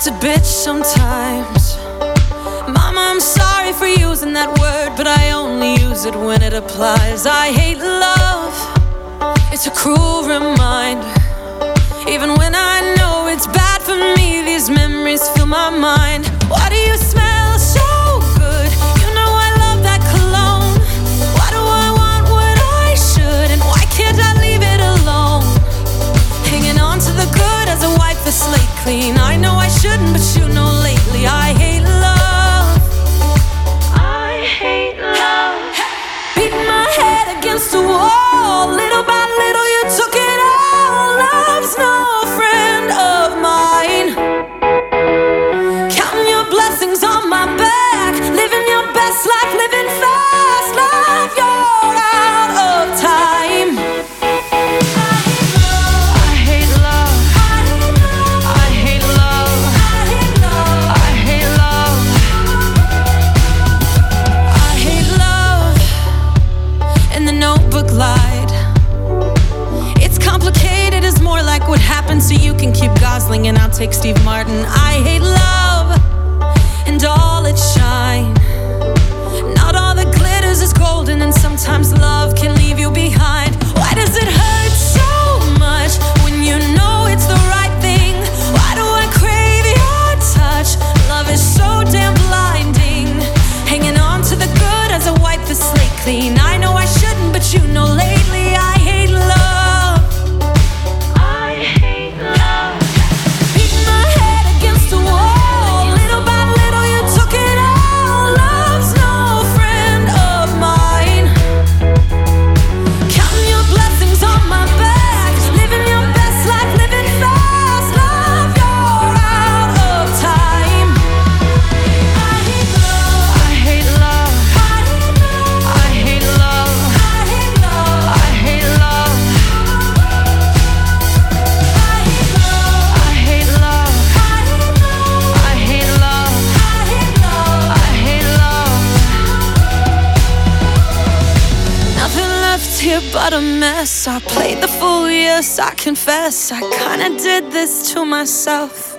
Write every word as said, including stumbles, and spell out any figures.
It's a bitch sometimes. Mama, I'm sorry for using that word, but I only use it when it applies. I hate love, it's a cruel reminder. Even when I know it's bad for me, these memories fill my mind. Why do you smell so good? You know I love that cologne. Why do I want what I should, and why can't I leave it alone? Hanging on to the good as I wipe the slate clean. I know I shouldn't, but you know lately I hate love. I hate love. Beat my head against the wall. Little by little you took it all. Love's no friend of mine. Counting your blessings on my back, living your best life, living fast. Love, you're out of time. I hate love. I hate love. I hate love. I hate love. And the notebook lied. It's complicated, it's more like what happens so you can keep Gosling and I'll take Steve Martin. I hate love and all its shine. Not all that glitters is golden, and sometimes love can leave you behind. Why does it hurt so much when you know it's the right thing? Why do I crave your touch? Love is so damn blinding. Hanging on to the good as I wipe the slate clean. I know I shouldn't, but you know lately I hate love. I hate love. Beating my head against the wall. Little by little you took it all. Love's no friend of mine. Counting your blessings on my back, living your best life, living fast. Love, you're out of time. I hate love. I hate love. I hate love. I hate love. I hate love. I hate love. I hate love. Nothing left here but a mess. I played the fool, yes, I confess. I kinda did this to myself.